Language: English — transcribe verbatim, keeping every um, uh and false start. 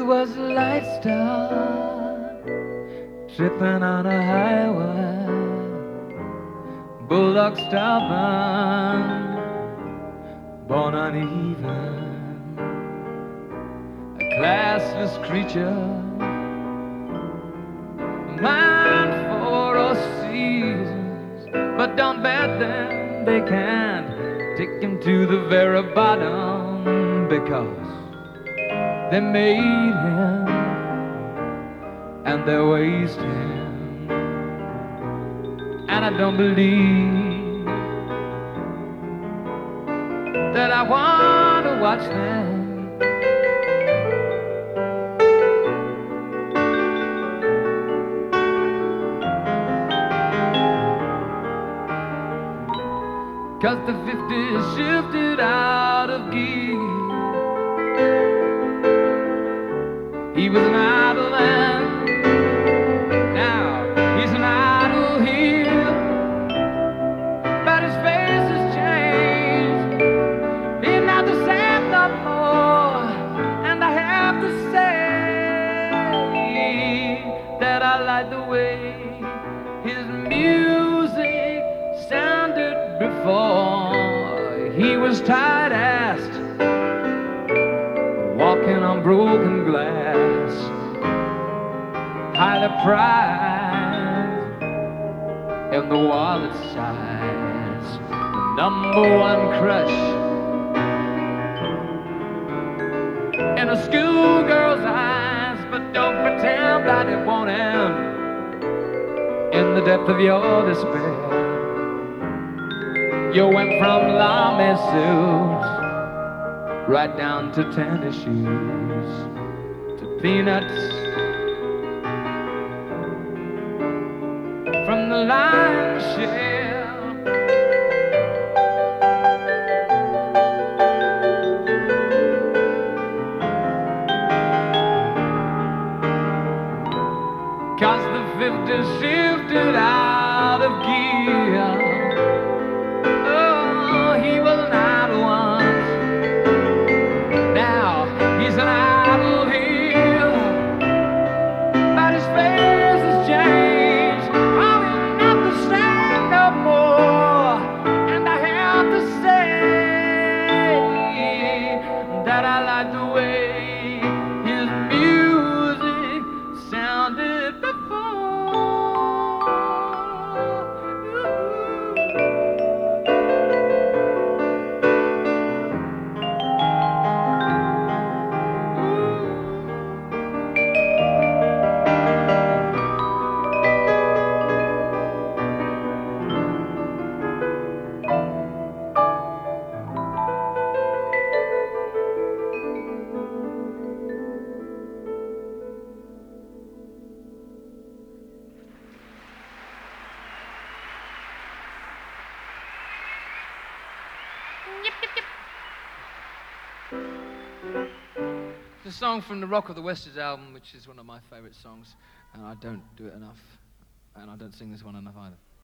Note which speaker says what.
Speaker 1: was a light star tripping on a highway, bulldog stubborn, born uneven, a classless creature, a mind for all seasons, but don't bet them, they can't take him to the very bottom, because they made him and they waste him. And I don't believe that I want to watch them. Cause the fifties shifted out of gear. He was an idol then, now he's an idol here. But his face has changed, he's not the same no more. And I have to say that I like the way his music sounded before. He was tight-assed, walking on broken glass, highly prized in the wallet size, the number one crush in a schoolgirl's eyes. But don't pretend that it won't end in the depth of your despair. You went from lame suits right down to tennis shoes, to peanuts from the lion's share. Cause the fifties shifted out of gear. He was an idol once, now he's an idol here. But his face has changed, oh, he's not the same no more. And I have to say that I like the way his music sounded before. It's a song from the Rock of the Westerns album, which is one of my favourite songs, and I don't do it enough, and I don't sing this one enough either.